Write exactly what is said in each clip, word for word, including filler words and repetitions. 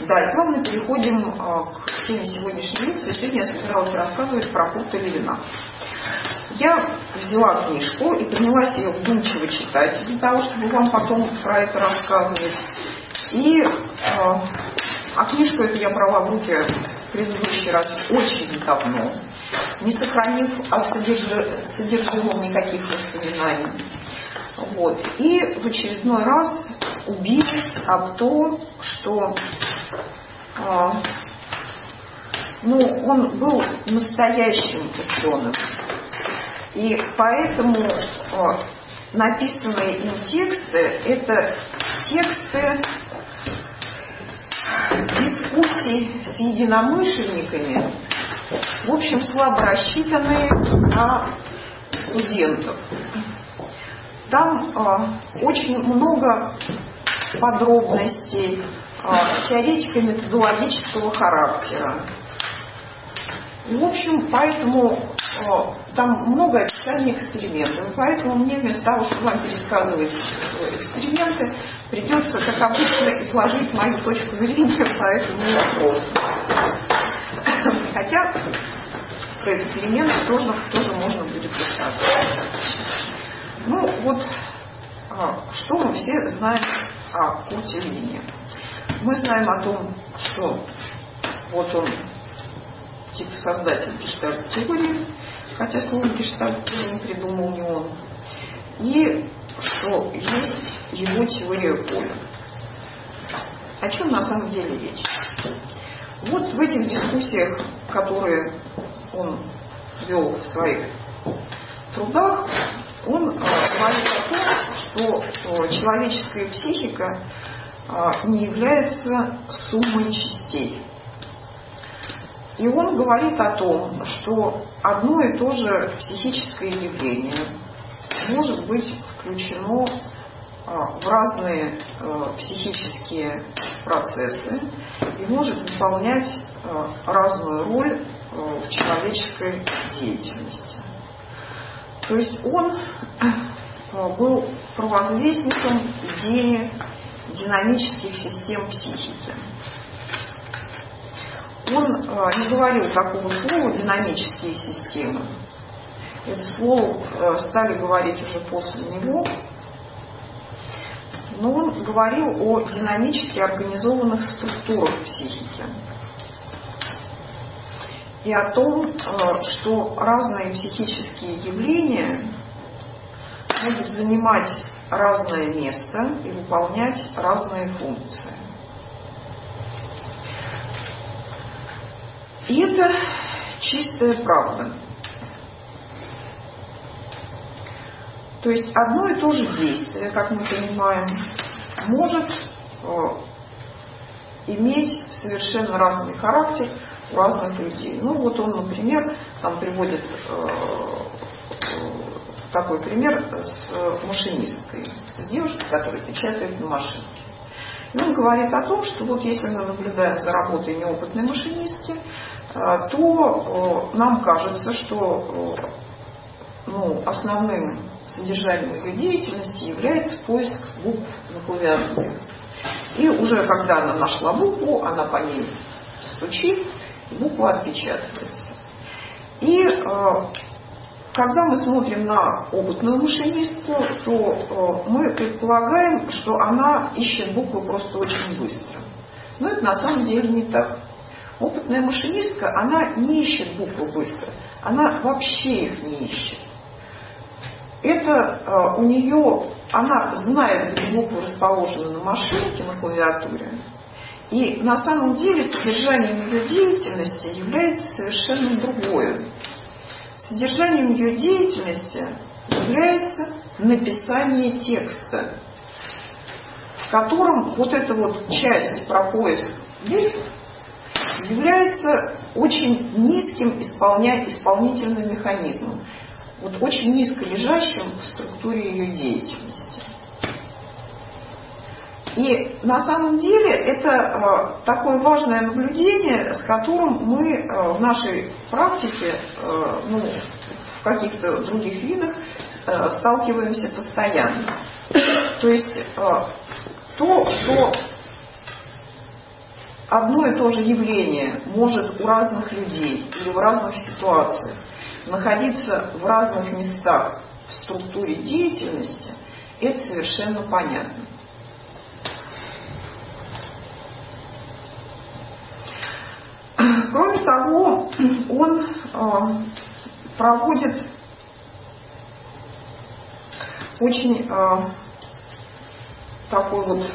Да, и плавно переходим к теме сегодняшней лекции. Сегодня я собиралась рассказывать про Курта Левина. Я взяла книжку и принялась ее вдумчиво читать, для того, чтобы вам потом про это рассказывать. И э, а книжку эту я брала в руки в предыдущий раз очень давно, не сохранив о содержи, содержимом никаких воспоминаний. Вот. И в очередной раз убились об том, что э, ну, он был настоящим ученым. И поэтому э, написанные им тексты – это тексты дискуссий с единомышленниками, в общем, слабо рассчитанные на студентов. Там э, очень много подробностей, э, теоретико-методологического характера. В общем, поэтому э, там много описаний экспериментов. И поэтому мне вместо того, чтобы вам пересказывать эксперименты, придется, как обычно, изложить мою точку зрения по этому вопросу. Хотя про эксперименты тоже, тоже можно будет рассказывать. Ну вот, э, что мы все знаем о Курте Левине? Мы знаем о том, что вот он типа создатель гештальт-теории, хотя слово гештальт не придумал не он, и что есть его теория поля. О чем на самом деле речь? Вот в этих дискуссиях, которые он вел в своих трудах, он э, говорит о том, что э, человеческая психика э, не является суммой частей. И он говорит о том, что одно и то же психическое явление может быть включено в разные психические процессы и может выполнять разную роль в человеческой деятельности. То есть он был провозвестником идеи динамических систем психики. Он э, не говорил такого слова «динамические системы». Это слово э, стали говорить уже после него. Но он говорил о динамически организованных структурах психики. И о том, э, что разные психические явления могут занимать разное место и выполнять разные функции. И это чистая правда. То есть одно и то же действие, как мы понимаем, может э, иметь совершенно разный характер у разных людей. Ну вот он, например, там приводит э, э, такой пример с машинисткой, с девушкой, которая печатает на машинке. И он говорит о том, что вот если мы наблюдаем за работой неопытной машинистки, то нам кажется, что ну, основным содержанием ее деятельности является поиск букв на клавиатуре. И уже когда она нашла букву, она по ней стучит, и буква отпечатывается. И когда мы смотрим на опытную машинистку, то мы предполагаем, что она ищет буквы просто очень быстро. Но это на самом деле не так. Опытная машинистка, она не ищет буквы быстро, она вообще их не ищет. Это э, у нее, она знает, где буквы расположены на машинке, на клавиатуре, и на самом деле содержанием ее деятельности является совершенно другое. Содержанием ее деятельности является написание текста, в котором вот эта вот часть про поиск букв является очень низким исполня... исполнительным механизмом, вот очень низко лежащим в структуре ее деятельности. И на самом деле это э, такое важное наблюдение, с которым мы э, в нашей практике, э, ну, в каких-то других видах э, сталкиваемся постоянно. То есть э, то, что одно и то же явление может у разных людей или в разных ситуациях находиться в разных местах в структуре деятельности, это совершенно понятно. Кроме того, он э, проводит очень э, такой вот,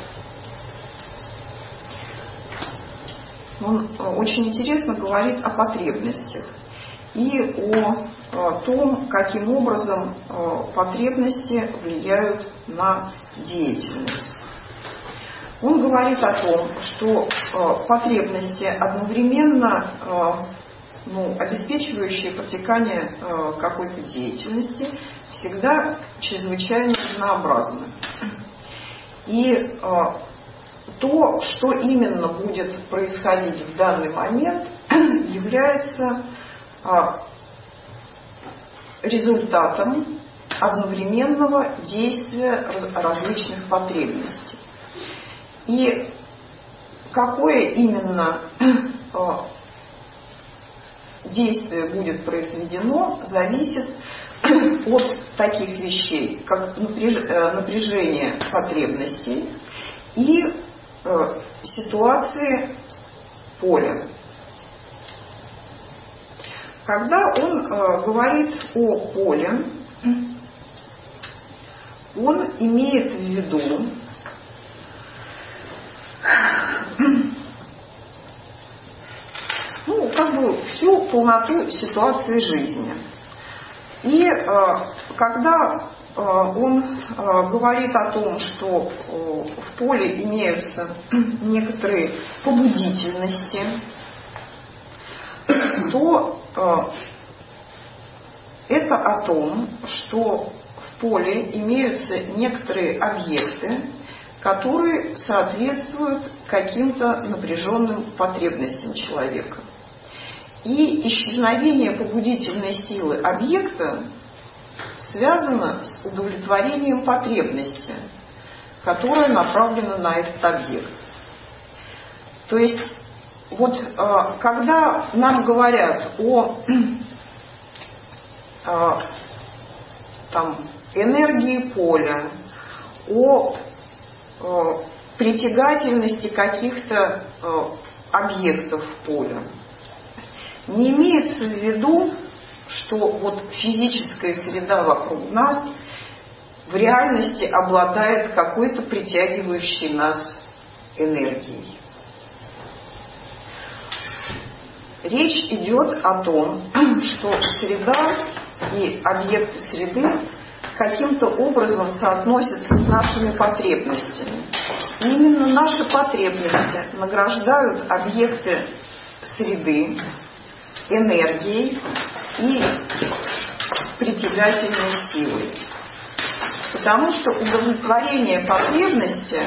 он очень интересно говорит о потребностях и о, о том, каким образом э, потребности влияют на деятельность. Он говорит о том, что э, потребности одновременно э, ну, обеспечивающие протекание э, какой-то деятельности всегда чрезвычайно разнообразны. И э, то, что именно будет происходить в данный момент, является э, результатом одновременного действия различных потребностей. И какое именно э, действие будет произведено, зависит от таких вещей, как напряжение потребностей и э, ситуации поля. Когда он э, говорит о поле, он имеет в виду ну, как бы всю полноту ситуации жизни. И э, когда э, он э, говорит о том, что э, в поле имеются некоторые побудительности, то э, это о том, что в поле имеются некоторые объекты, которые соответствуют каким-то напряженным потребностям человека. И исчезновение побудительной силы объекта связано с удовлетворением потребности, которая направлена на этот объект. То есть, вот когда нам говорят о там, энергии поля, о притягательности каких-то объектов поля, не имеется в виду, что вот физическая среда вокруг нас в реальности обладает какой-то притягивающей нас энергией. Речь идет о том, что среда и объекты среды каким-то образом соотносятся с нашими потребностями. И именно наши потребности награждают объекты среды энергией и притягательной силой. Потому что удовлетворение потребности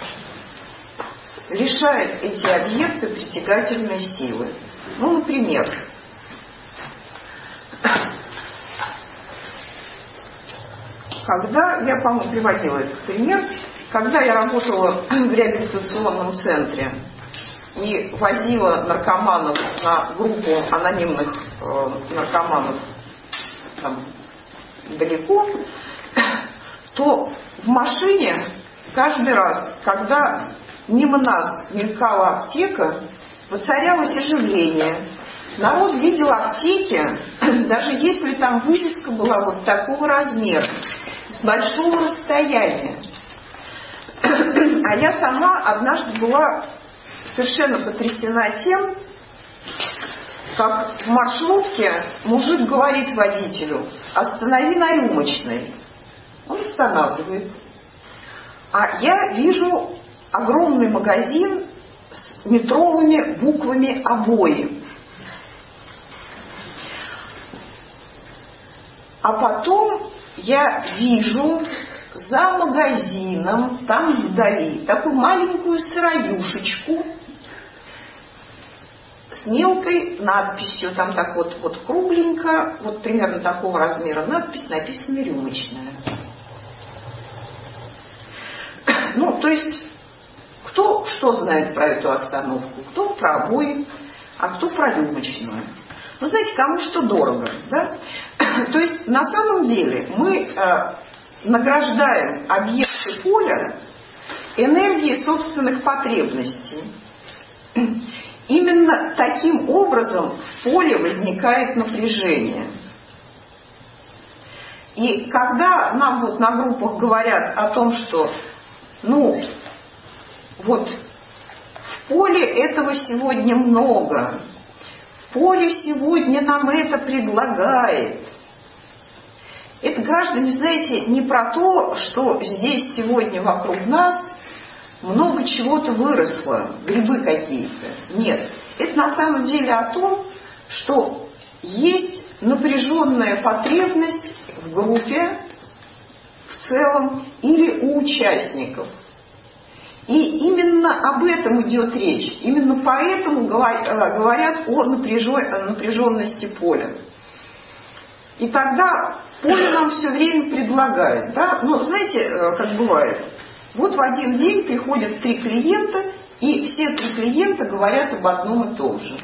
лишает эти объекты притягательной силы. Ну, например, когда, я, по-моему, приводила этот пример, когда я работала в реабилитационном центре и возила наркоманов на группу анонимных э, наркоманов там, далеко, то в машине каждый раз, когда мимо нас мелькала аптека, воцарялось оживление. Народ видел аптеки, даже если там вывеска была вот такого размера, с большого расстояния. А я сама однажды была совершенно потрясена тем, как в маршрутке мужик говорит водителю: останови на Рюмочной. Он останавливает. А я вижу огромный магазин с метровыми буквами обои. А потом я вижу за магазином, там вдали, такую маленькую сыроюшечку с мелкой надписью, там так вот, вот кругленько, вот примерно такого размера надпись, написана «Рюмочная». Ну, то есть, к Кто что знает про эту остановку? Кто про обои, а кто про рюмочную. Ну, знаете, кому что дорого, да? То есть, на самом деле, мы э, награждаем объекты поля энергией собственных потребностей. Именно таким образом в поле возникает напряжение. И когда нам вот на группах говорят о том, что, ну, вот в поле этого сегодня много, поле сегодня нам это предлагает. Это, граждане, знаете, не про то, что здесь сегодня вокруг нас много чего-то выросло, грибы какие-то. Нет. Это на самом деле о том, что есть напряженная потребность в группе в целом или у участников. И именно об этом идет речь. Именно поэтому говорят о напряженности поля. И тогда поле нам все время предлагает. Да? Ну, знаете, как бывает. Вот в один день приходят три клиента, и все три клиента говорят об одном и том же.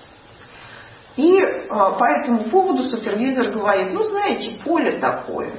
И по этому поводу супервизор говорит, ну, знаете, поле такое.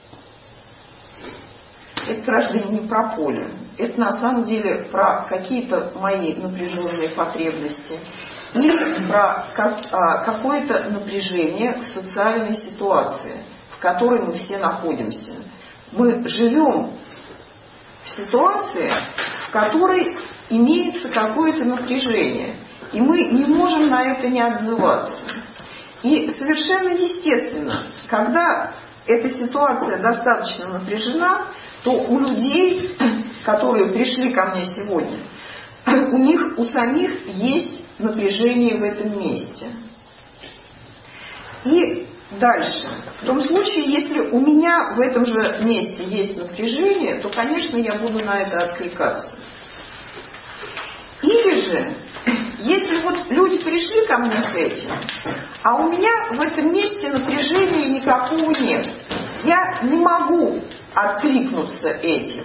Это, граждане, не про поле. Это на самом деле про какие-то мои напряженные потребности или про как, а, какое-то напряжение в социальной ситуации, в которой мы все находимся. Мы живем в ситуации, в которой имеется какое-то напряжение, и мы не можем на это не отзываться. И совершенно естественно, когда эта ситуация достаточно напряжена, то у людей, которые пришли ко мне сегодня, у них у самих есть напряжение в этом месте. И дальше. В том случае, если у меня в этом же месте есть напряжение, то, конечно, я буду на это откликаться. Или же, если вот люди пришли ко мне с этим, а у меня в этом месте напряжения никакого нет, я не могу откликнуться этим,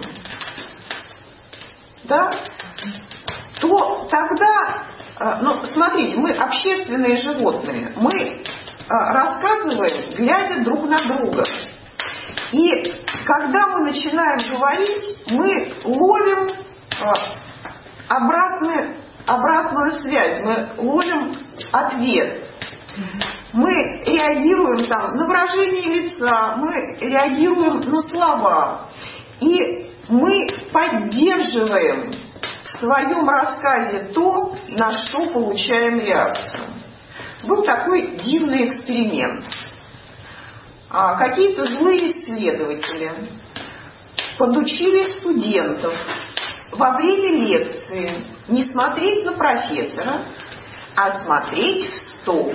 да, то тогда, ну, смотрите, мы общественные животные, мы рассказываем, глядя друг на друга. И когда мы начинаем говорить, мы ловим обратную, обратную связь, мы ловим ответ. Мы реагируем там на выражение лица, мы реагируем на слова. И мы поддерживаем в своем рассказе то, на что получаем реакцию. Был такой дивный эксперимент. А, какие-то злые исследователи подучили студентов во время лекции не смотреть на профессора, а смотреть в стол.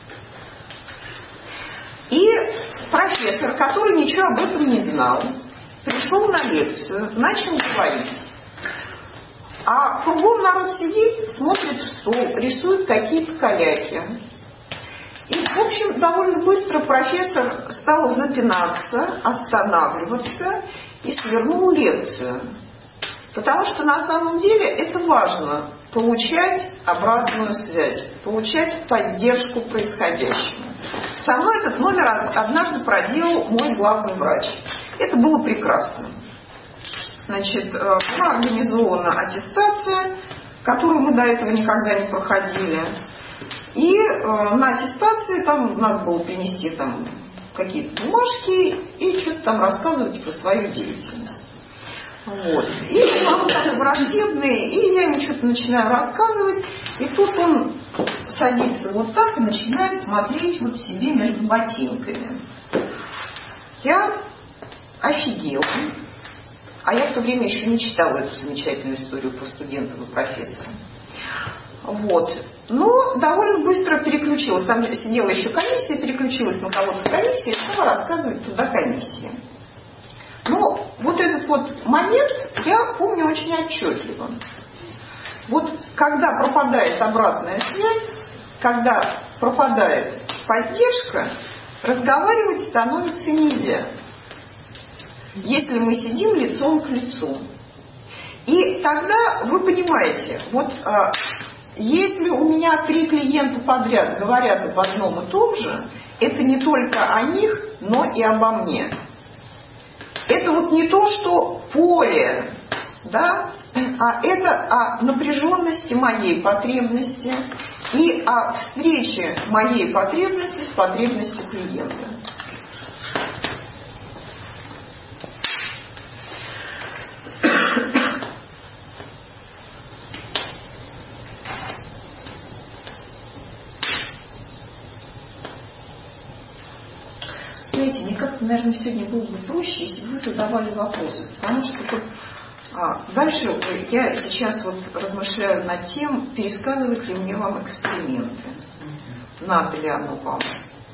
И профессор, который ничего об этом не знал, пришел на лекцию, начал говорить. А кругом народ сидит, смотрит в стол, рисует какие-то каляки. И, в общем, довольно быстро профессор стал запинаться, останавливаться и свернул лекцию. Потому что на самом деле это важно – получать обратную связь, получать поддержку происходящему. Со мной этот номер однажды проделал мой главный врач. Это было прекрасно. Значит, была организована аттестация, которую мы до этого никогда не проходили. И э, на аттестации там надо было принести там какие-то бумажки и что-то там рассказывать про свою деятельность. Вот. И он такой враждебный, и я ему что-то начинаю рассказывать, и тут он садится вот так и начинает смотреть вот себе между ботинками. Я офигела. А я в то время еще не читала эту замечательную историю про студентов и профессора. Вот. Но довольно быстро переключилась. Там сидела еще комиссия, переключилась на кого-то комиссия, и стала рассказывать туда комиссия. Но вот этот вот момент я помню очень отчетливо. Вот когда пропадает обратная связь, когда пропадает поддержка, разговаривать становится нельзя, если мы сидим лицом к лицу. И тогда вы понимаете, вот если у меня три клиента подряд говорят об одном и том же, это не только о них, но и обо мне. Это вот не то, что поле, да, а это о напряженности моей потребности и о встрече моей потребности с потребностью клиента. Знаете, мне как-то, наверное, сегодня было бы проще, если бы вы задавали вопросы, потому что вот, а, дальше я сейчас вот размышляю над тем, пересказывать ли мне вам эксперименты. Надо ли оно вам?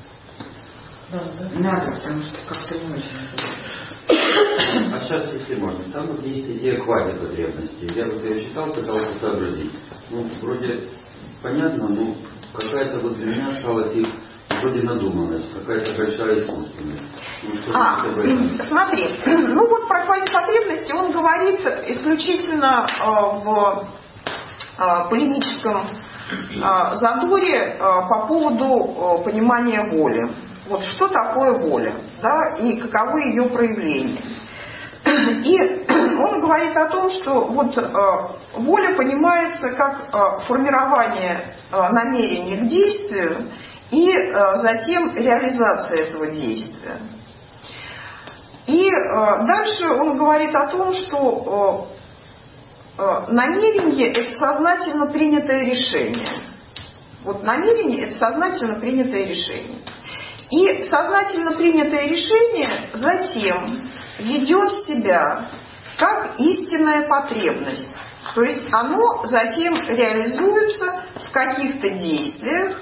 Надо, потому что как-то не очень. А сейчас, если можно, там вот есть идея квазипотребности. Я вот ее читал, пытался сообразить. Ну, вроде понятно, но какая-то вот для меня осталась их вроде надуманность, какая-то большая искусственность. Ну, а, смотри, ну вот про квазипотребности он говорит исключительно э, в э, полемическом э, задоре э, по поводу э, понимания воли. Вот что такое воля, да, и каковы ее проявления. И он говорит о том, что вот э, воля понимается как э, формирование э, намерения к действию и э, затем реализация этого действия. И э, дальше он говорит о том, что э, э, намерение – это сознательно принятое решение. Вот намерение – это сознательно принятое решение. И сознательно принятое решение затем ведет себя как истинная потребность. То есть оно затем реализуется в каких-то действиях,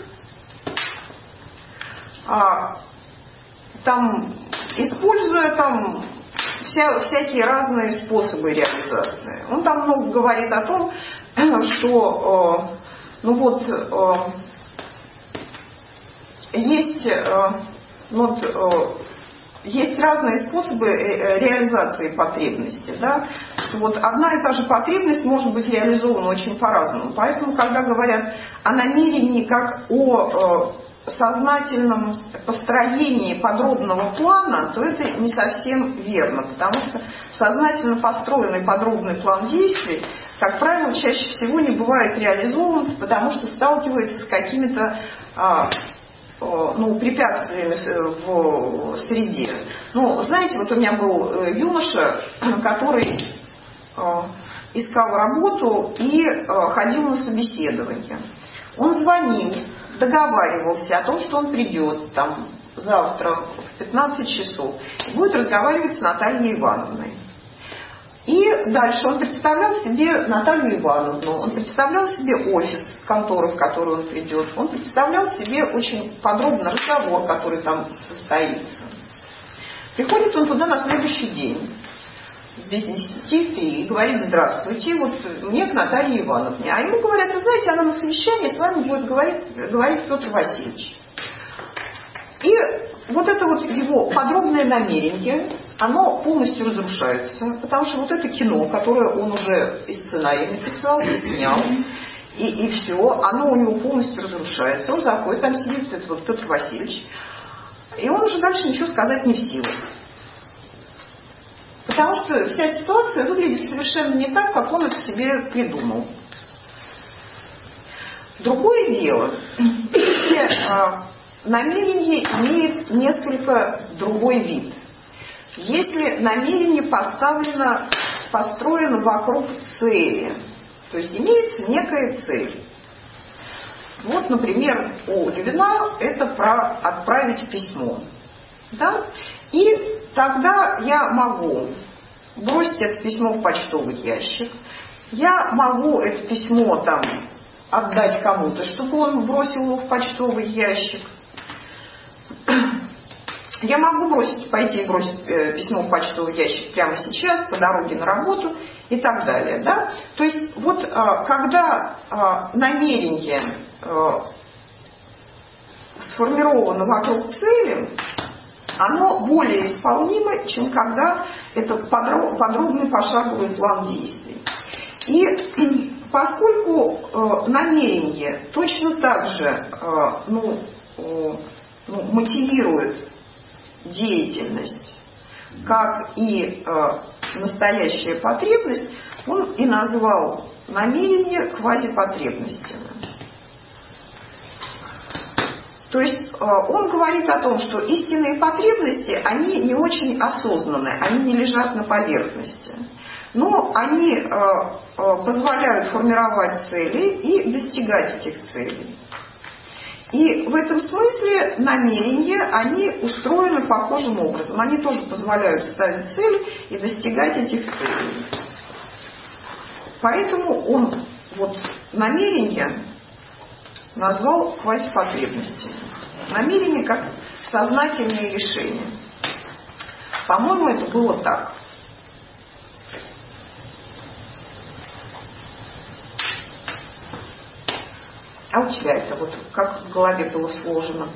а, там, используя там вся, всякие разные способы реализации. Он там много говорит о том, что э, ну вот, э, есть, э, вот, э, есть разные способы реализации потребности. Да? Что вот одна и та же потребность может быть реализована очень по-разному. Поэтому, когда говорят о намерении как о э, сознательном построении подробного плана, то это не совсем верно, потому что сознательно построенный подробный план действий, как правило, чаще всего не бывает реализован, потому что сталкивается с какими-то а, ну, препятствиями в среде. Ну, знаете, вот у меня был юноша, который а, искал работу и а, ходил на собеседование. Он звонил, договаривался о том, что он придет там завтра в пятнадцать часов и будет разговаривать с Натальей Ивановной. И дальше он представлял себе Наталью Ивановну, он представлял себе офис, контору, в которую он придет, он представлял себе очень подробно разговор, который там состоится. Приходит он туда на следующий день, без десяти три, и говорит: здравствуйте, вот мне к Наталье Ивановне. А ему говорят: вы знаете, она на совещании с вами будет говорить, говорить Петр Васильевич. И вот это вот его подробное намерение, оно полностью разрушается, потому что вот это кино, которое он уже и сценарий написал, и снял, и, и все, оно у него полностью разрушается. Он заходит, там сидит этот вот Петр Васильевич, и он уже дальше ничего сказать не в силах. Потому что вся ситуация выглядит совершенно не так, как он это себе придумал. Другое дело, если а, намерение имеет несколько другой вид. Если намерение поставлено, построено вокруг цели, то есть имеется некая цель. Вот, например, у Левина это про отправить письмо. Да? И тогда я могу бросить это письмо в почтовый ящик. Я могу это письмо там отдать кому-то, чтобы он бросил его в почтовый ящик. Я могу бросить, пойти и бросить э, письмо в почтовый ящик прямо сейчас, по дороге на работу и так далее. Да? То есть вот э, когда э, намерение э, сформировано вокруг цели, оно более исполнимо, чем когда это подробный пошаговый план действий. И поскольку э, намерение точно так же э, ну, э, ну, мотивирует деятельность, как и э, настоящая потребность, он и назвал намерение квазипотребностями. То есть э, он говорит о том, что истинные потребности, они не очень осознанны, они не лежат на поверхности. Но они э, э, позволяют формировать цели и достигать этих целей. И в этом смысле намерения, они устроены похожим образом. Они тоже позволяют ставить цель и достигать этих целей. Поэтому он вот намерение назвал квазипотребностями. Намерение как сознательное решение. По-моему, это было так. А у тебя это вот как в голове было сложено?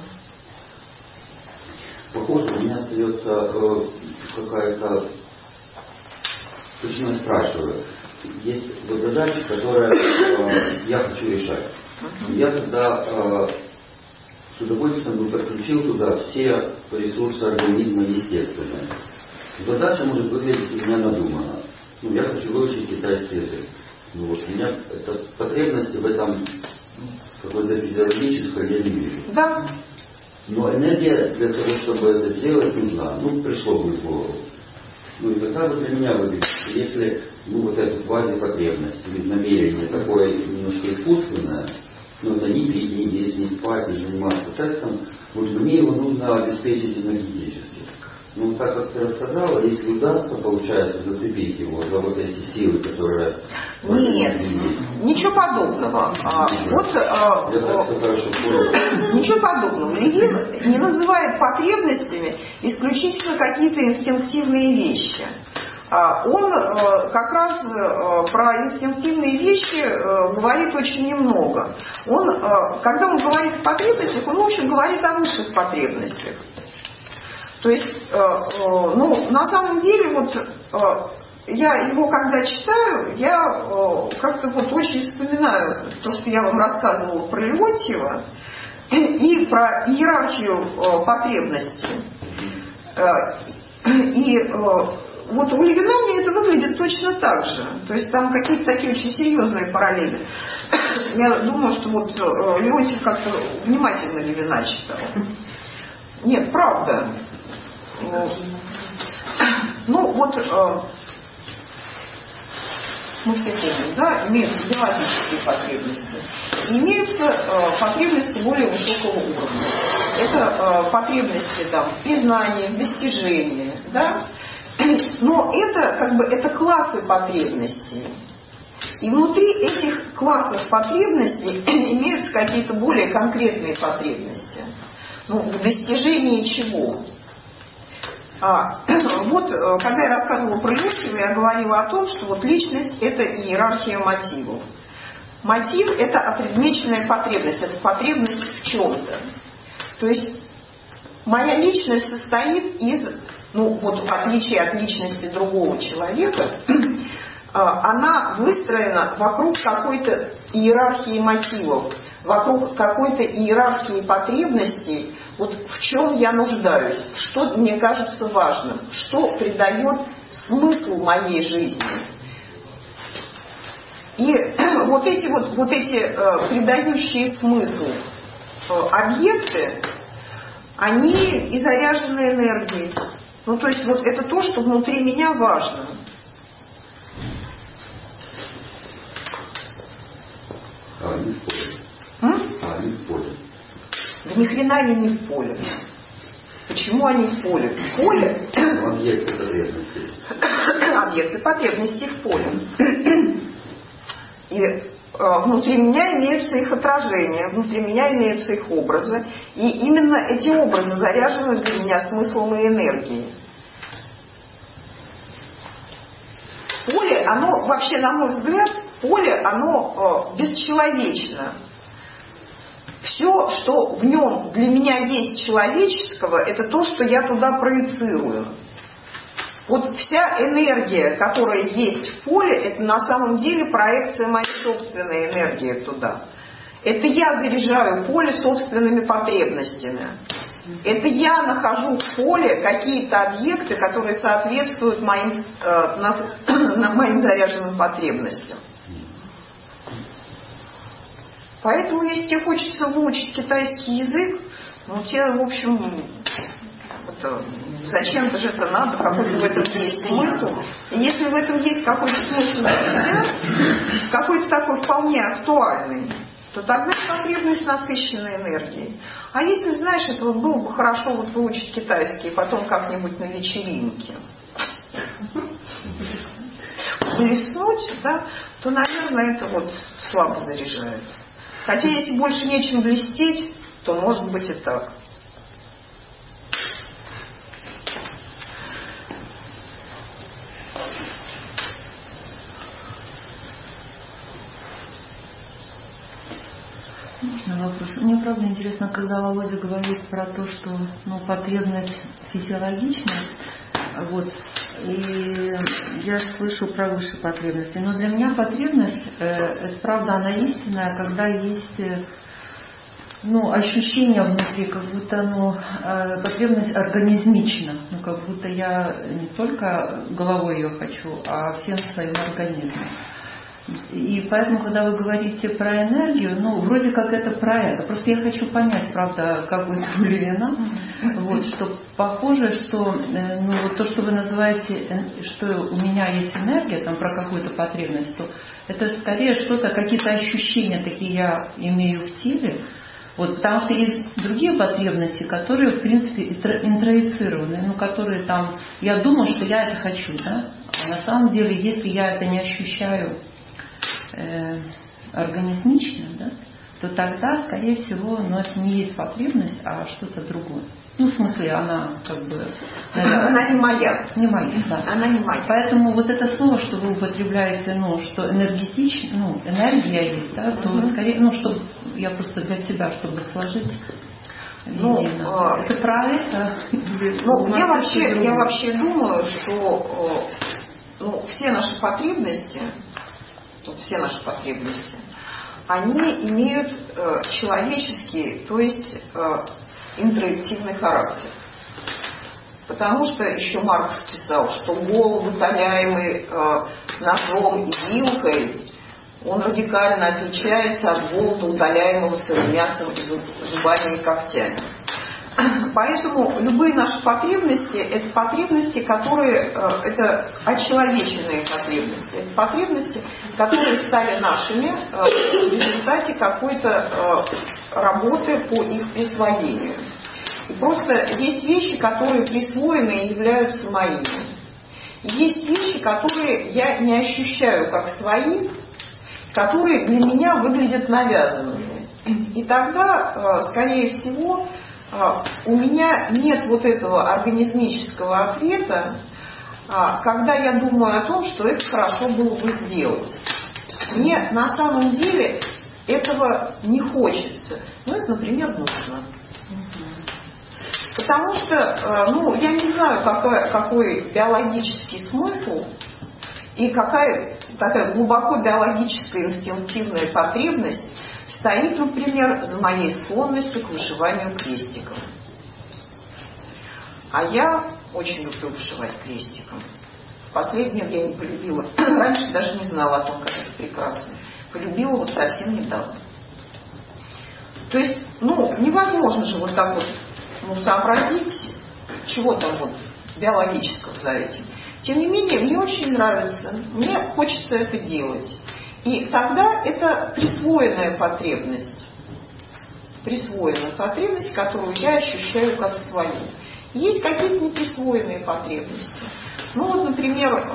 Похоже, у меня остается э, какая-то... Почему я спрашиваю? Есть вот задача, которую э, я хочу решать. Uh-huh. Я тогда э, с удовольствием бы подключил туда все ресурсы организма естественные. Задача может выглядеть у меня надуманно. Ну, я хочу выучить китайский язык. Ну, вот, у меня это, потребности в этом какой-то физиологической я не вижу. Да. Но энергия для того, чтобы это сделать, нужна. Ну, пришло бы в голову. Ну, и тогда вот для меня выглядит, если ну, вот эту квазипотребность или намерение такое немножко искусственное, ну, это не пить, не есть, не спать, не заниматься сексом, вот мне его нужно обеспечить энергетически. Ну, так как ты рассказала, если удастся, получается, зацепить его за вот эти силы, которые... Нет, ничего подобного. А, вот, а, Я так все хорошо понял. Ничего подобного. Левин не называет потребностями исключительно какие-то инстинктивные вещи. А, он а, как раз а, про инстинктивные вещи а, говорит очень немного. Он, а, когда он говорит о потребностях, он, в общем, говорит о высших потребностях. То есть, э, э, ну, на самом деле, вот э, я его когда читаю, я э, как-то вот очень вспоминаю то, что я вам рассказывала про Леонтьева и про иерархию э, потребностей. Э, и э, вот у Левина мне это выглядит точно так же. То есть там какие-то такие очень серьезные параллели. Я думаю, что вот э, Леонтьев как-то внимательно Левина читал. Нет, правда. Ну, вот э, мы все помним, да, имеются биологические потребности, и имеются э, потребности более высокого уровня. Это э, потребности там, в признании, в достижении, да, но это как бы это классы потребностей. И внутри этих классов потребностей имеются какие-то более конкретные потребности. Ну, в достижении чего? А, вот, когда я рассказывала про Леонтьева, я говорила о том, что вот личность – это иерархия мотивов. Мотив – это опредмеченная потребность, это потребность в чем-то. То есть моя личность состоит из, ну вот в отличие от личности другого человека, она выстроена вокруг какой-то иерархии мотивов, вокруг какой-то иерархии потребностей, вот в чем я нуждаюсь, что мне кажется важным, что придает смысл моей жизни. И вот эти вот, вот эти э, придающие смысл э, объекты, они и заряжены энергией. Ну, то есть вот это то, что внутри меня важно. А, не в поле. М? А, не в поле. Да ни хрена они не в поле. Почему они в поле? В поле... Объекты потребностей. Объекты потребностей в поле. И э, внутри меня имеются их отражения, внутри меня имеются их образы. И именно эти образы заряжены для меня смыслом и энергией. Поле, оно вообще, на мой взгляд, поле, оно э, бесчеловечно. Все, что в нем для меня есть человеческого, это то, что я туда проецирую. Вот вся энергия, которая есть в поле, это на самом деле проекция моей собственной энергии туда. Это я заряжаю поле собственными потребностями. Это я нахожу в поле какие-то объекты, которые соответствуют моим, э, нас, моим заряженным потребностям. Поэтому, если тебе хочется выучить китайский язык, ну тебе, в общем, это, зачем-то же это надо, какой-то в этом есть смысл. И если в этом есть какой-то смысл для тебя, какой-то такой вполне актуальный, то тогда потребность насыщенной энергией. А если, знаешь, это вот было бы хорошо вот выучить китайский, и потом как-нибудь на вечеринке блеснуть, да, то, наверное, это вот слабо заряжает. Хотя, если больше нечем блестеть, то может быть и так. Можно вопрос? Мне правда интересно, когда Володя говорит про то, что ну, потребность физиологичная, вот, и я слышу про высшие потребности. Но для меня потребность, э, это правда, она истинная, когда есть э, ну, ощущение внутри, как будто ну, э, потребность организмична. Ну, как будто я не только головой ее хочу, а всем своим организмом. И поэтому, когда вы говорите про энергию, ну, вроде как это про это. Просто я хочу понять, правда, как вы это влияно. Вот, что похоже, что ну, вот то, что вы называете, что у меня есть энергия, там, про какую-то потребность, то это скорее что-то, какие-то ощущения такие я имею в теле. Вот, потому что есть другие потребности, которые, в принципе, интроицированы, ну, которые там, я думаю, что я это хочу, да? А на самом деле, если я это не ощущаю э, организмично, да, то тогда, скорее всего, ну, это не есть потребность, а что-то другое. Ну, в смысле, она как бы... Наверное, она не моя. Не моя, да. Она не моя. Поэтому вот это слово, что вы употребляете, ну, что энергетично, ну, энергия есть, да, то угу. скорее, ну, чтобы, я просто для себя, чтобы сложить... Ну, э, это про это? Ну, я вообще, я вообще думаю, что ну, все наши потребности, все наши потребности, они имеют э, человеческий, то есть э, интроективный характер. Потому что еще Маркс писал, что голод, утоляемый э, ножом и вилкой, он радикально отличается от голода, утоляемого сырым мясом, зубами и когтями. Поэтому любые наши потребности, это потребности, которые, это очеловеченные потребности, это потребности, которые стали нашими в результате какой-то работы по их присвоению. И просто есть вещи, которые присвоены и являются моими. Есть вещи, которые я не ощущаю как свои, которые для меня выглядят навязанными. И тогда, скорее всего, у меня нет вот этого организмического ответа, когда я думаю о том, что это хорошо было бы сделать. Мне на самом деле этого не хочется. Ну, это, например, нужно. Потому что, ну, я не знаю, какой, какой биологический смысл и какая такая глубоко биологическая инстинктивная потребность стоит, например, за моей склонностью к вышиванию крестиком. А я очень люблю вышивать крестиком. В последнее время я не полюбила. Раньше даже не знала о том, как это прекрасно. Полюбила вот совсем недавно. То есть, ну, невозможно же вот так вот ну, сообразить, чего там вот биологического за этим. Тем не менее, мне очень нравится, мне хочется это делать. И тогда это присвоенная потребность. Присвоенная потребность, которую я ощущаю как свою. Есть какие-то неприсвоенные потребности. Ну вот, например,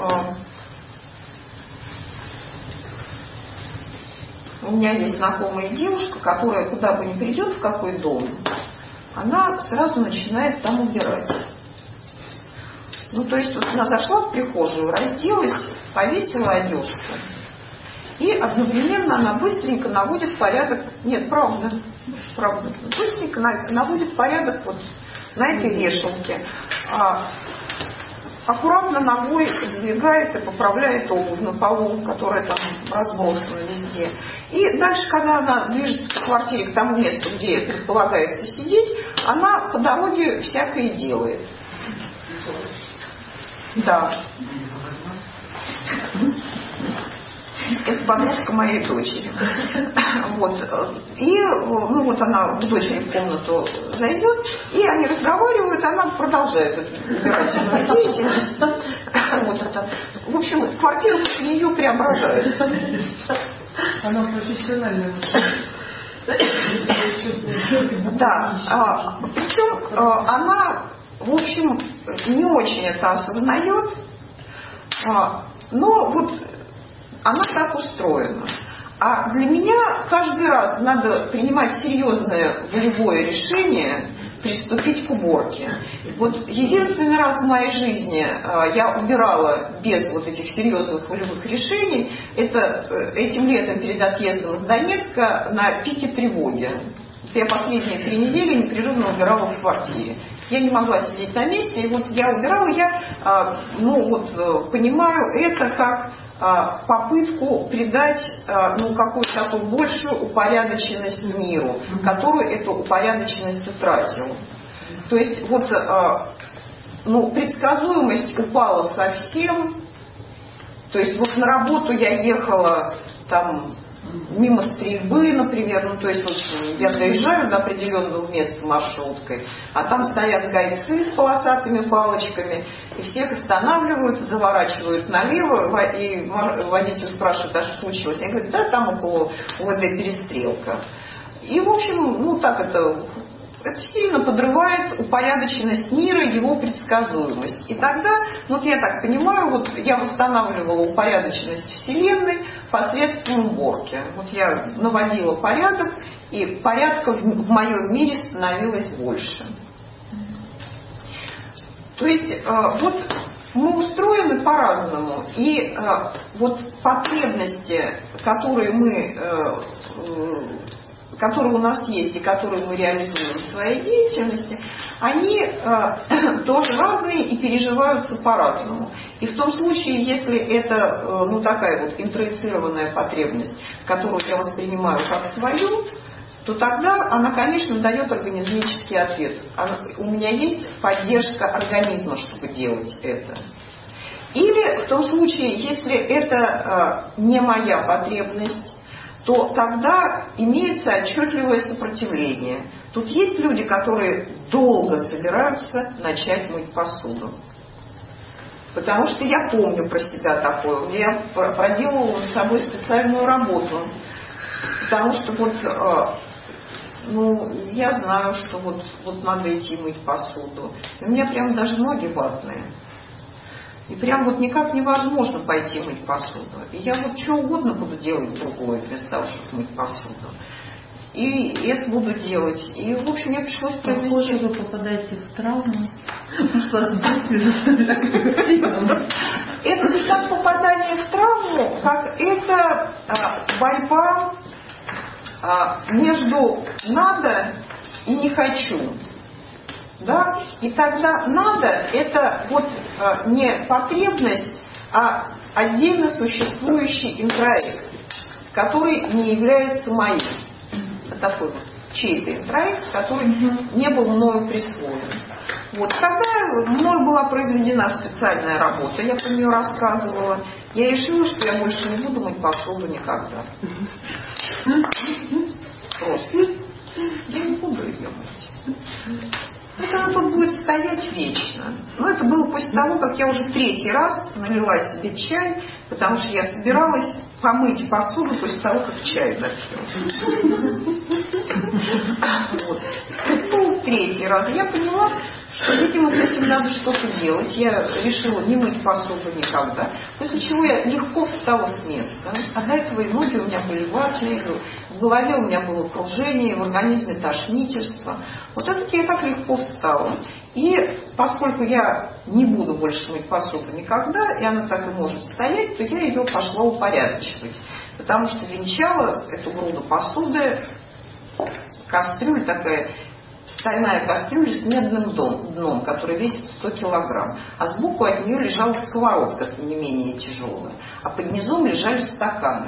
у меня есть знакомая девушка, которая куда бы ни придет, в какой дом, она сразу начинает там убирать. Ну, то есть, вот она зашла в прихожую, разделась, повесила одежку. И одновременно она быстренько наводит порядок. Нет, правда, правда. Быстренько наводит порядок вот на этой вешалке. А, аккуратно ногой сдвигает и поправляет обувь на полу, которая там разбросана везде. И дальше, когда она движется по квартире к тому месту, где предполагается сидеть, она по дороге всякое делает. Да. Это подружка моей дочери. Вот. И ну, вот она к дочери в комнату зайдет, и они разговаривают, она продолжает эту убирательную деятельность. Вот это. В общем, квартира у нее преображается. Она профессиональная. Да. А, причем а, она, в общем, не очень это осознает, а, но вот она так устроена. А для меня каждый раз надо принимать серьезное волевое решение приступить к уборке. Вот единственный раз в моей жизни я убирала без вот этих серьезных волевых решений, это этим летом перед отъездом из Донецка на пике тревоги. Я последние три недели непрерывно убирала в квартире. Я не могла сидеть на месте, и вот я убирала, я ну, вот, понимаю это как попытку придать ну, какую-то такую большую упорядоченность миру, которую эту упорядоченность утратила. То есть вот ну, предсказуемость упала совсем. То есть вот на работу я ехала там мимо стрельбы, например, ну то есть вот я доезжаю до определенного места маршруткой, а там стоят гайцы с полосатыми палочками, и всех останавливают, заворачивают налево, и водитель спрашивает, а что случилось? Я говорю, да, там около УВД перестрелка. И, в общем, ну так это, это сильно подрывает упорядоченность мира, его предсказуемость. И тогда, ну вот я так понимаю, вот я восстанавливала упорядоченность Вселенной посредством уборки. Вот я наводила порядок, и порядка в, в моем мире становилось больше. То есть э, вот мы устроены по-разному, и э, вот потребности, которые мы, э, э, которые у нас есть и которые мы реализуем в своей деятельности, они э, тоже разные и переживаются по-разному. И в том случае, если это э, ну, такая вот интроицированная потребность, которую я воспринимаю как свою, то тогда она, конечно, дает организмический ответ. Она, у меня есть поддержка организма, чтобы делать это. Или в том случае, если это э, не моя потребность, то тогда имеется отчетливое сопротивление. Тут есть люди, которые долго собираются начать мыть посуду. Потому что я помню про себя такое. Я проделывала над собой специальную работу. Потому что вот... Э, Ну, я знаю, что вот, вот надо идти мыть посуду. И у меня прям даже ноги ватные. И прям вот никак невозможно пойти мыть посуду. И я вот что угодно буду делать другое, вместо того, чтобы мыть посуду. И это буду делать. И, в общем, мне пришлось произвести... Похоже, вы попадаете в травму. Что вас заставляет. Это не так попадание в травму, как это борьба между надо и не хочу. Да? И тогда надо это вот не потребность, а отдельно существующий интроект, который не является моим. Это такой вот чей-то интроект, который не был мною присвоен. Вот. Когда мной была произведена специальная работа, я про нее рассказывала, я решила, что я больше не буду мыть посуду никогда. Просто. Я не буду ее мыть. Это она тут будет стоять вечно. Но это было после того, как я уже третий раз налила себе чай, потому что я собиралась помыть посуду после того, как чай допью. Вот. Ну, третий раз. Я поняла, что, видимо, с этим надо что-то делать. Я решила не мыть посуду никогда. После чего я легко встала с места. А до этого и ноги у меня были ватные, в голове у меня было кружение, в организме тошнительство. Вот это я так легко встала. И поскольку я не буду больше мыть посуду никогда, и она так и может стоять, то я ее пошла упорядочивать. Потому что венчала эту груду посуды, кастрюль такая стальная кастрюля с медным дном, которая весит сто килограмм, а сбоку от нее лежала сковородка, не менее тяжелая, а под низом лежали стаканы.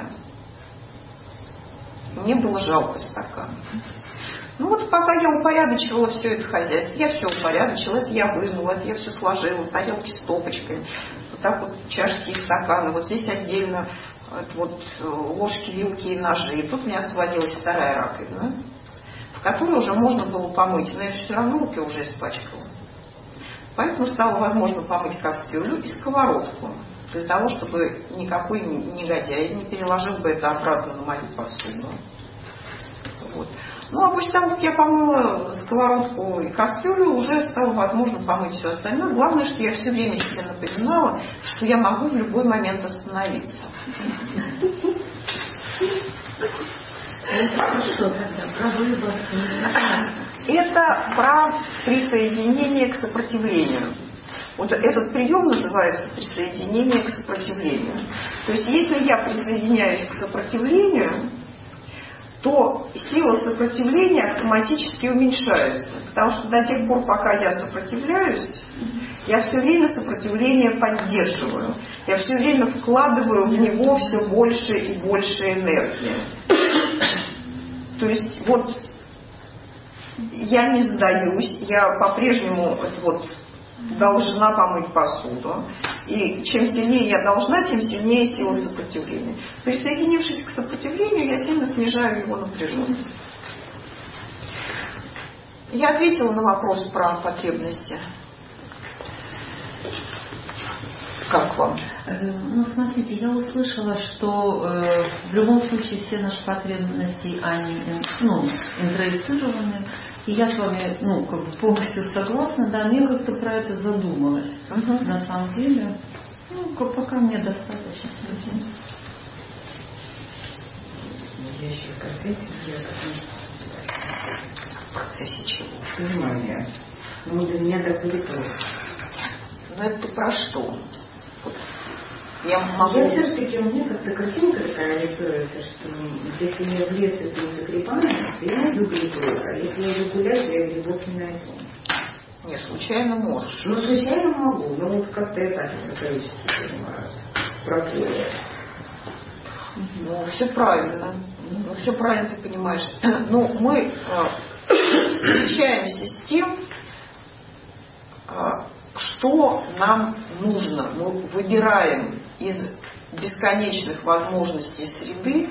Мне было жалко стаканов. Ну вот пока я упорядочивала все это хозяйство, я все упорядочила, это я вынула, это я все сложила, тарелки с топочками, вот так вот чашки и стаканы, вот здесь отдельно вот ложки, вилки и ножи. И тут у меня освободилась вторая раковина, в которой уже можно было помыть, но я все равно руки уже испачкала. Поэтому стало возможно помыть кастрюлю и сковородку, для того, чтобы никакой негодяй не переложил бы это обратно на мою посуду. Вот. Ну а после того, как я помыла сковородку и кастрюлю, уже стало возможно помыть все остальное. Главное, что я все время себе напоминала, что я могу в любой момент остановиться. Что тогда? Про выбор? Это про присоединение к сопротивлению. Вот этот прием называется присоединение к сопротивлению. То есть если я присоединяюсь к сопротивлению, то сила сопротивления автоматически уменьшается. Потому что до тех пор, пока я сопротивляюсь, я все время сопротивление поддерживаю. Я все время вкладываю в него все больше и больше энергии. То есть вот я не сдаюсь, я по-прежнему вот, должна помыть посуду. И чем сильнее я должна, тем сильнее сила сопротивления. Присоединившись к сопротивлению, я сильно снижаю его напряженность. Я ответила на вопрос про потребности. Как вам? Ну, смотрите, я услышала, что э, в любом случае все наши потребности, они ну, интроицированы. И я с вами, ну, как бы полностью согласна, да, но я как-то про это задумалась. Uh-huh. На самом деле, ну, как, пока мне достаточно. Спасибо. Я еще в процессе, я в процессе чего? Понимание. Ну, для меня так будет просто. Ну, это про что? Я могу... Я все-таки, у меня как-то картинка такая рисуется, что если я в лес это не закрепляюсь, то я найду грибы, а если я иду гулять, я грибов не найду. Нет, случайно можешь. Ну, случайно могу, но вот как-то я так количество понимаю. Проклею. Ну, все правильно. Ну, все правильно ты понимаешь. Ну, мы э, встречаемся с тем, э, что нам нужно. Мы выбираем из бесконечных возможностей среды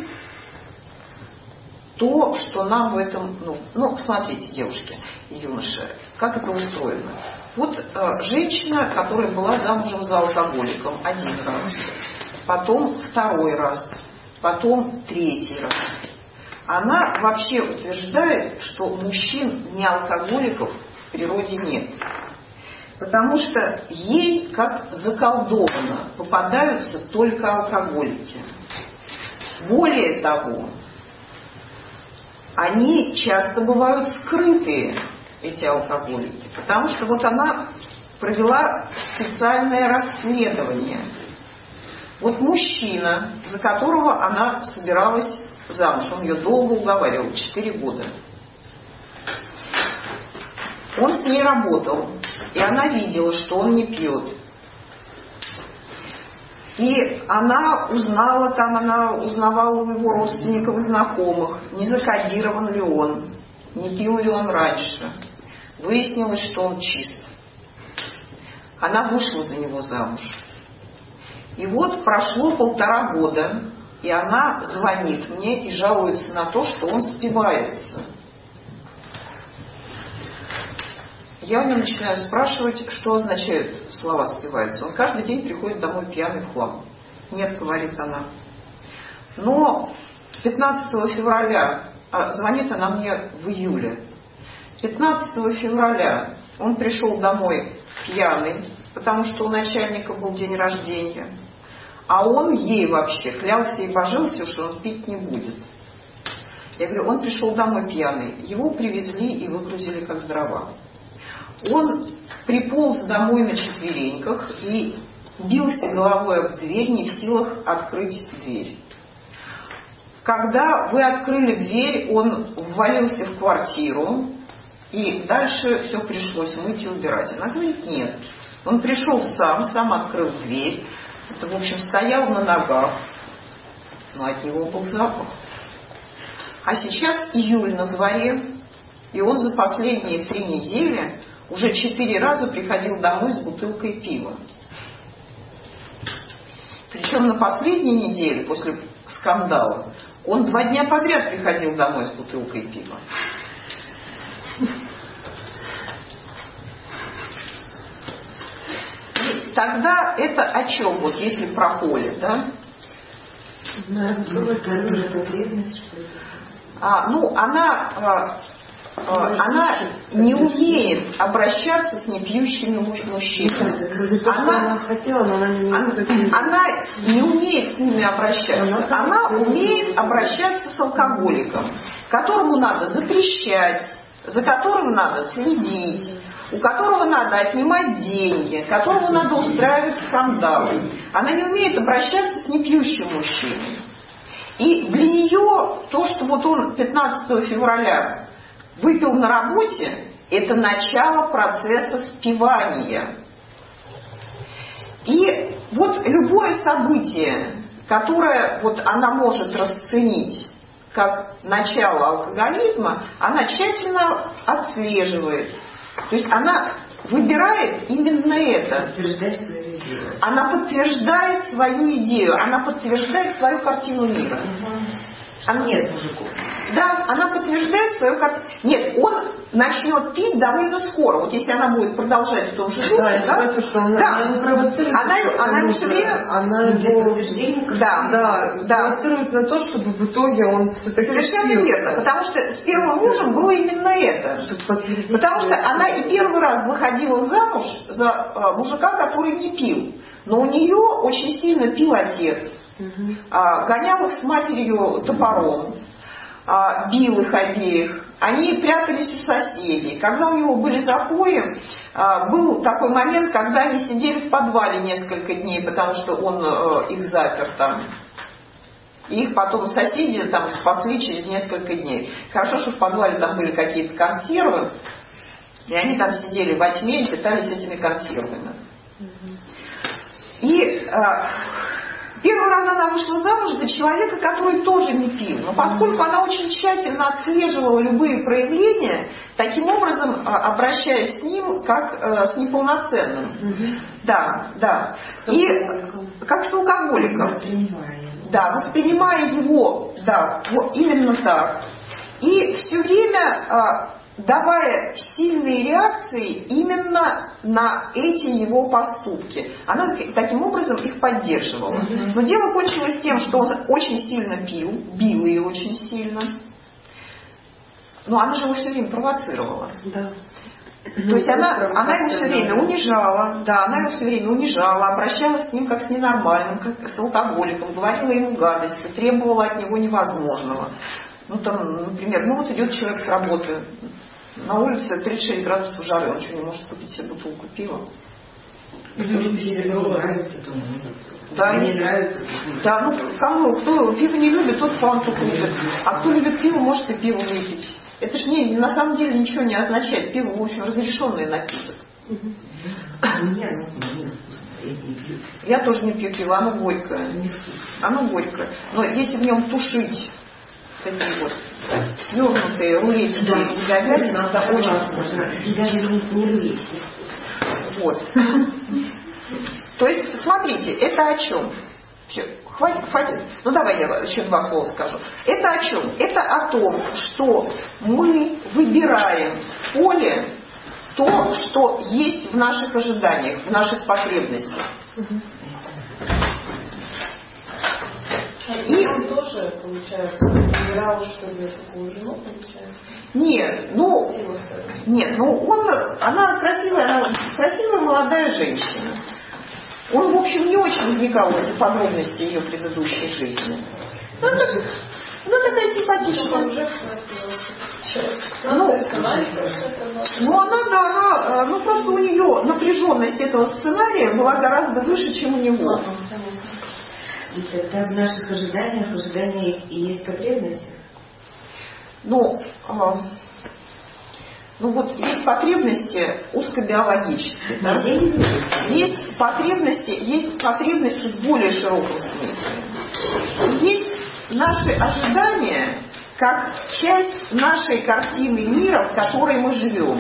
то, что нам в этом... Ну, ну смотрите, девушки и юноши, как это устроено. Вот э, женщина, которая была замужем за алкоголиком один раз, потом второй раз, потом третий раз. Она вообще утверждает, что мужчин не алкоголиков в природе нет. Потому что ей, как заколдованно, попадаются только алкоголики. Более того, они часто бывают скрытые, эти алкоголики. Потому что вот она провела специальное расследование. Вот мужчина, за которого она собиралась замуж, он ее долго уговаривал, четыре года. Он с ней работал, и она видела, что он не пьет. И она узнала, там она узнавала у его родственников и знакомых, не закодирован ли он, не пил ли он раньше. Выяснилось, что он чист. Она вышла за него замуж. И вот прошло полтора года, и она звонит мне и жалуется на то, что он спивается. Я у нее начинаю спрашивать, что означают слова «спивается». Он каждый день приходит домой пьяный в хлам. Нет, говорит она. Но пятнадцатого февраля, а звонит она мне в июле, пятнадцатого февраля он пришел домой пьяный, потому что у начальника был день рождения, а он ей вообще клялся и божился, что он пить не будет. Я говорю, он пришел домой пьяный, его привезли и выгрузили как дрова. Он приполз домой на четвереньках и бился головой об дверь, не в силах открыть дверь. Когда вы открыли дверь, он ввалился в квартиру, и дальше все пришлось мыть и убирать. Она говорит, нет. Он пришел сам, сам открыл дверь, это, в общем, стоял на ногах, но от него был запах. А сейчас июль на дворе, и он за последние три недели уже четыре раза приходил домой с бутылкой пива. Причем на последней неделе, после скандала, он два дня подряд приходил домой с бутылкой пива. И тогда это о чем? Вот если про поле, да? А, ну, она, а, а, она не умеет обращаться с непьющими мужчинами. Она, она хотела, но она не она, она не умеет с ними обращаться. Она умеет обращаться с алкоголиком, которому надо запрещать, за которым надо следить, у которого надо отнимать деньги, которому надо устраивать скандалы. Она не умеет обращаться с непьющим мужчиной. И для нее то, что вот он пятнадцатого февраля выпил на работе, это начало процесса спивания. И вот любое событие, которое вот она может расценить как начало алкоголизма, она тщательно отслеживает. То есть она выбирает именно это. Подтверждает свою идею. Она подтверждает свою идею, она подтверждает свою картину мира. Она, нет мужиков. Да, она подтверждает свою картину. Нет, он начнет пить довольно скоро. Вот если она будет продолжать в том же духе, да, да, это, что она, да, она не провоцирует, она, она ему все время, она его подтверждение, да, да, да, провоцирует на то, чтобы в итоге он все-таки совершенно пил. верно, потому что с первым мужем было именно это. Потому что она и первый раз выходила замуж за а, мужика, который не пил. Но у нее очень сильно пил отец. Угу. А, гонял их с матерью топором, а, бил их обеих. Они прятались у соседей. Когда у него были запои, а, был такой момент, когда они сидели в подвале несколько дней, потому что он а, их запер там. И их потом соседи там спасли через несколько дней. Хорошо, что в подвале там были какие-то консервы, и они там сидели во тьме и питались этими консервами. И а, первый раз она вышла замуж за человека, который тоже не пил. Но поскольку она очень тщательно отслеживала любые проявления, таким образом а, обращаясь с ним как а, с неполноценным. Угу. Да, да. С и как с алкоголиком. Воспринимая. Да, воспринимая его, да, вот именно так. И все время а, давая сильные реакции именно на эти его поступки. Она таким образом их поддерживала. Mm-hmm. Но дело кончилось тем, что он очень сильно пил, бил ее очень сильно. Но она же его все время провоцировала. Да. То есть она, она его все время унижала, да, она его все время унижала, обращалась с ним как с ненормальным, как с алкоголиком, говорила ему гадости, требовала от него невозможного. Ну там, например, ну вот идет человек с работы, на улице тридцать шесть градусов жары, он что, не может купить себе бутылку пива? Если нравится, то да, не если, нравится. Да, ну кому, кто пиво не любит, тот фанту купит. А кто любит пиво, может и пиво выпить. Это же не, на самом деле ничего не означает. Пиво, в общем, разрешенный напиток. Нет, нет, я тоже не пью пиво, оно горькое. Оно горькое. Но если в нем тушить такие вот свернутые рулетики из говядины, это очень... И даже не рулетики. Вот. То есть, смотрите, это о чем? Все, хватит, хватит. Ну давай я еще два слова скажу. Это о чем? Это о том, что мы выбираем в поле то, что есть в наших ожиданиях, в наших потребностях. И он тоже, получается, выбирал, что ли, такую жену, получается? Нет, ну, нет, ну он, она красивая, она красивая молодая женщина. Он, в общем, не очень вникал в эти подробности ее предыдущей жизни. Ну, она, ну такая симпатичная. Ну, ну, она, да, она, ну, просто у нее напряженность этого сценария была гораздо выше, чем у него. И тогда в наших ожиданиях, ожиданиях и есть потребности? Ну, Ну вот есть потребности узкобиологические, да? Есть потребности, есть потребности в более широком смысле. Есть наши ожидания как часть нашей картины мира, в которой мы живем.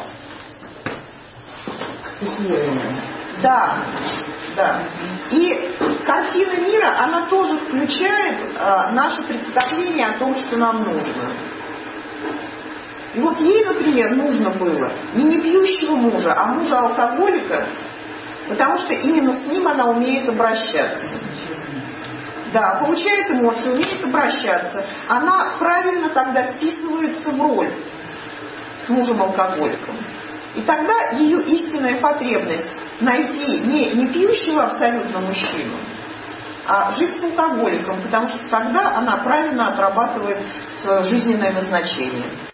Да, да. И картина мира, она тоже включает а, наше представление о том, что нам нужно. И вот ей, например, нужно было не непьющего мужа, а мужа-алкоголика, потому что именно с ним она умеет обращаться. Да, получает эмоции, умеет обращаться. Она правильно тогда вписывается в роль с мужем-алкоголиком. И тогда ее истинная потребность найти не, не пьющего абсолютно мужчину, а жить с алкоголиком, потому что тогда она правильно отрабатывает свое жизненное назначение.